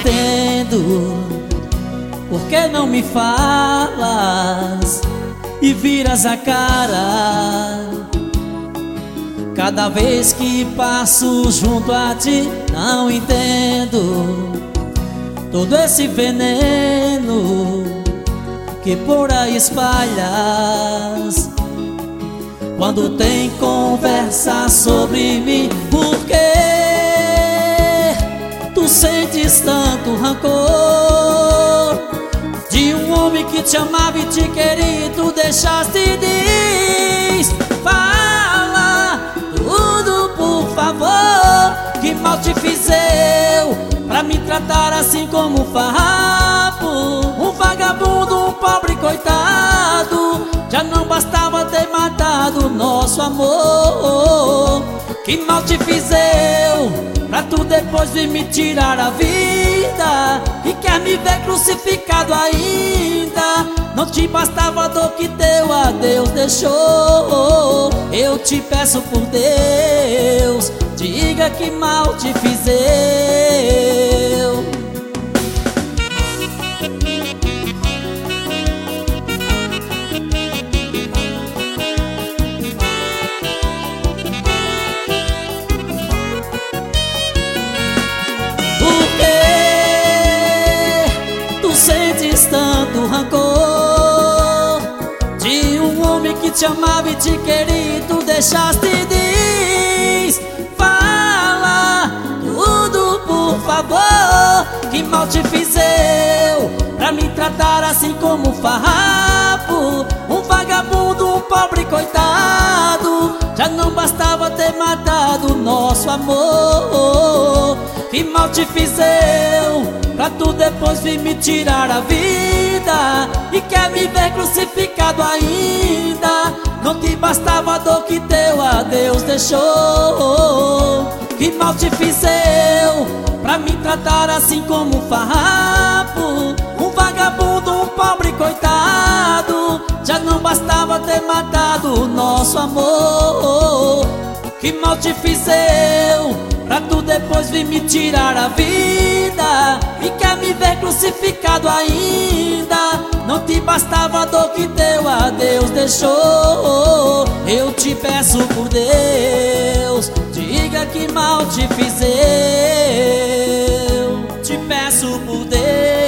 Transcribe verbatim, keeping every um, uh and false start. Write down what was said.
entendo por que não me falas e viras a cara. Cada vez que passo junto a ti, não entendo todo esse veneno que por aí espalhas. Quando tem conversa sobre mim, por que tu sentes tanto rancor de um homem que te amava e te queria e tu deixaste de ir? Fala tudo, por favor, que mal te fiz eu pra me tratar assim como um farrapo, um vagabundo, um pobre coitado. Já não bastava ter matado nosso amor. Que mal te fiz eu pra tu depois vir me tirar a vida e quer me ver crucificado ainda. Não te bastava a dor que teu adeus deixou. Eu te peço por Deus, diga que mal te fiz eu. Sentes tanto rancor de um homem que te amava e te queria e tu deixaste de ir? Fala tudo, por favor, que mal te fiz eu pra me tratar assim como um farrapo, um vagabundo, um pobre coitado. Já não bastava ter matado nosso amor. Que mal te fiz eu pra tu depois vir me tirar a vida e quer me ver crucificado ainda. Não te bastava a dor que teu adeus deixou. Que mal te fiz eu pra me tratar assim como um farrapo, um vagabundo, um pobre coitado. Já não bastava ter matado o nosso amor. Que mal te fiz eu pra tu depois vir me tirar a vida e quer me ver crucificado ainda. Não te bastava a dor que teu adeus deixou. Eu te peço por Deus, diga que mal te fiz eu. Te peço por Deus.